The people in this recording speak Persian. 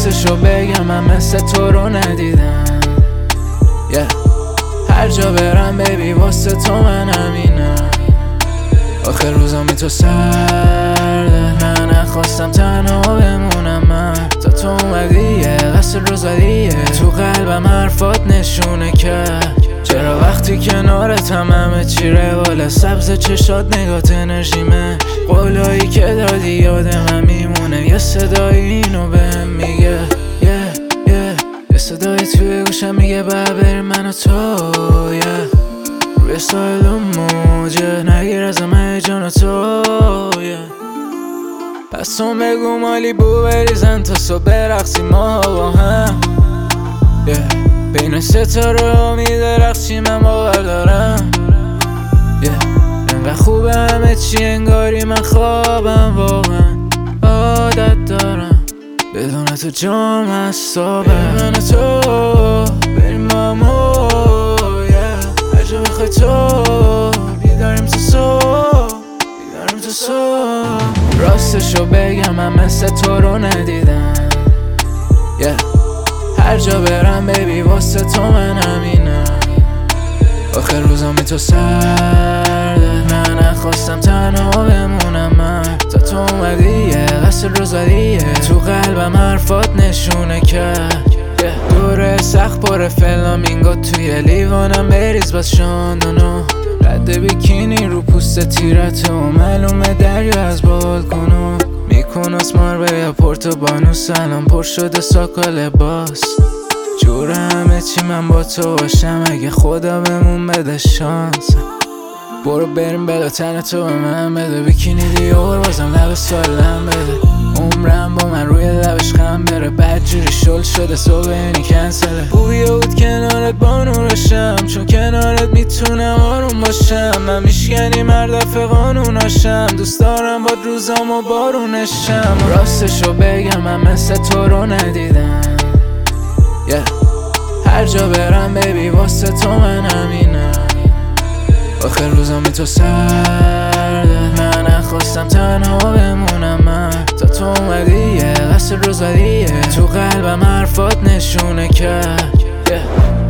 راستشو بگم من مثل تو رو ندیدم. هر جا برم ببی واسه تو من همینم. آخر روزا تو سرده، نه نخواستم تنها بمونم من تا تو اومدی یه قصر رو زدیه تو قلبم حرفات نشونه کرد. چرا وقتی کنارتم همه چی روال سبز چشات نگات انرژیمه. قولایی که دادی یاد من میمونه. یه صدای اینو بهم میگه یه صدای توی گوشم میگه ببر من و تو روی سایل و موجه نگیر ازم هیجان و تو پس تو بگو مالی بو بریزن تا صبح برقصیم ما با هم. بین ستاره امید رقصی من باور دارم. انقدر خوبه همه چی انگاری من خوابم واقعا عادت دارم بدون تو جام از صابه. من تو بریم با ما هر جا بخوای تو بیداریم تو صبح. راستشو بگم من مثل تو رو ندیدم. هر جا برم ببی واسه تو من همینم. آخر روزا تو سرده، نه نخواستم تنها بمونم من تا تو اومدی یه قصر رو زدیه تو قلبم حرفات نشونه کرد. دوره سخت پر فلامینگو توی لیوانم بریز باز شاندونو رد بیکینی رو پوست تیرت و معلومه دریا از بالکنو میکن اسمار به پورتو بانوس الان پر شده ساکا لباس. جور همه چی من با تو باشم اگه خدا بهمون بده شانس. برو بریم بلا تن تو به من بده بیکینی دیور بازم لب سالم بده. عمرم با من روی لبش خم بره بدجوری شل شده صبح اینی کنسله. خوبیه بود کنارت با نورشم چون کنارت میتونم آروم باشم. من میشکنی مردف قانوناشم دوست دارم با روزام و بارونشم. راستشو بگم من مثل تو رو ندیدم. هر جا برم ببی واسه تو من همینم. آخر روزا تو سرده، نه نخواستم تنها بمونم من تا تو اومدی یه قصر رو زدیه تو قلبم حرفات نشونه کرد.